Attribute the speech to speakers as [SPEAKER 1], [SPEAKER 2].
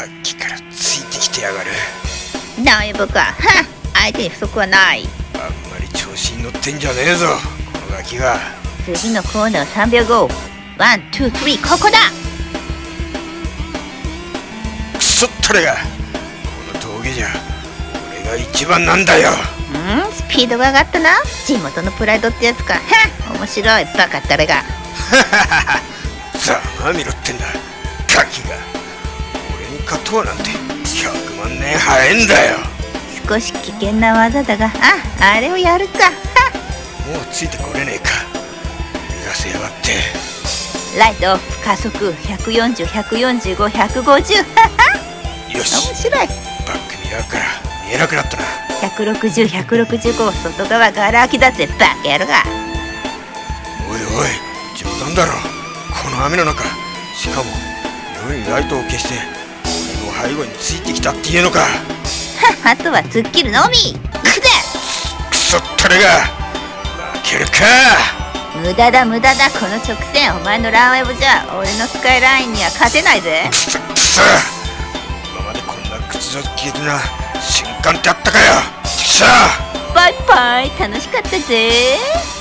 [SPEAKER 1] さっきからついてきてやがる。
[SPEAKER 2] 大丈夫か。はっ、相手に不足はない。
[SPEAKER 1] あんまり調子に乗ってんじゃねえぞこのガキが。
[SPEAKER 2] 次のコーナー3秒後。ワン、ツー、スリー、ここだ。
[SPEAKER 1] クソったれが、この峠じゃ俺が一番なんだよ。
[SPEAKER 2] スピードが上がったな。地元のプライドってやつか。はっ、面白いバカったれが。
[SPEAKER 1] ざまみろってんだガキが。俺に勝とうなんて100万年早えんだよ。
[SPEAKER 2] 少し危険な技だが、あれをやるか。
[SPEAKER 1] もうついてこれねえか。逃がせやがって。
[SPEAKER 2] ライトオフ、加速140、145、150。
[SPEAKER 1] よし、
[SPEAKER 2] 面白い。
[SPEAKER 1] バックミラーから見えなくなったな。
[SPEAKER 2] 160、165、外側ガラ空きだぜバカ野郎が。
[SPEAKER 1] おいおい、冗談だろこの雨の中。しかも夜にライトを消して俺の背後についてきたっていうのか。
[SPEAKER 2] あとは突っ切るのみ。くぜ。
[SPEAKER 1] クソったれが負けるか。
[SPEAKER 2] 無駄だ無駄だ。この直線、お前のランウェブじゃ俺のスカイラインには勝てないぜ。
[SPEAKER 1] くそくそ、今までこんな屈辱的な瞬間ってあったかよ。ちくしょう。
[SPEAKER 2] バイバイ、楽しかったぜ。